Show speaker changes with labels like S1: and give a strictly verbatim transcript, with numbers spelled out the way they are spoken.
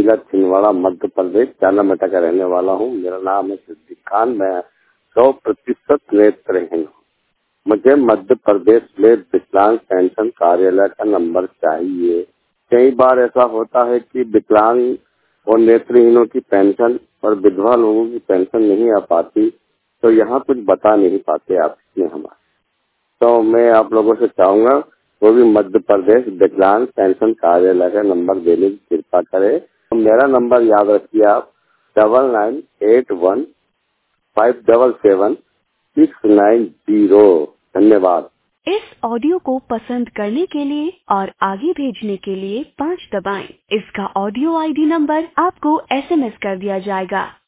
S1: जिला छिंदवाड़ा मध्य प्रदेश चालामेटा का रहने वाला हूँ। मेरा नाम है सिद्दीक खान। मैं सौ प्रतिशत नेत्रहीन हूँ। मुझे मध्य प्रदेश में विकलांग पेंशन कार्यालय का नंबर चाहिए। कई बार ऐसा होता है कि विकलांग और नेत्रहीनों की पेंशन और विधवा लोगों की पेंशन नहीं आ पाती, तो यहाँ कुछ बता नहीं पाते आप इसमें हमारे। तो मैं आप लोगों से चाहूंगा वो भी मध्य प्रदेश विकलांग पेंशन कार्यालय का नंबर देने की कृपा करें। तो मेरा नंबर याद रखिए आप, double nine eight one five double seven six nine zero. धन्यवाद।
S2: इस ऑडियो को पसंद करने के लिए और आगे भेजने के लिए पाँच दबाएं। इसका ऑडियो आईडी नंबर आपको एसएमएस कर दिया जाएगा।